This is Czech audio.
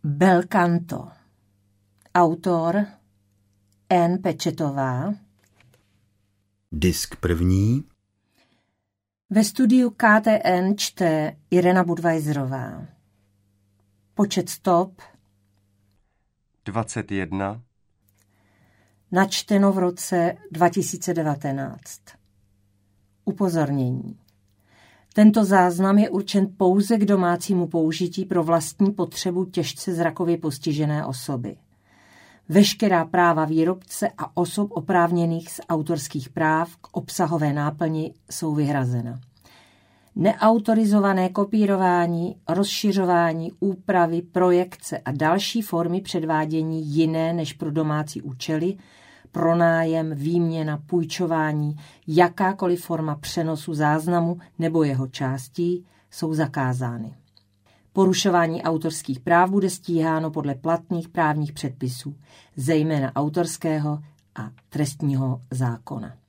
Belcanto. Autor N. Pečetová. Disk první. Ve studiu KTN čte Irena Budweiserová. Počet stop 21. Načteno v roce 2019. Upozornění. Tento záznam je určen pouze k domácímu použití pro vlastní potřebu těžce zrakově postižené osoby. Veškerá práva výrobce a osob oprávněných z autorských práv k obsahové náplni jsou vyhrazena. Neautorizované kopírování, rozšiřování, úpravy, projekce a další formy předvádění jiné než pro domácí účely, pronájem, výměna, půjčování, jakákoliv forma přenosu záznamu nebo jeho částí jsou zakázány. Porušování autorských práv bude stíháno podle platných právních předpisů, zejména autorského a trestního zákona.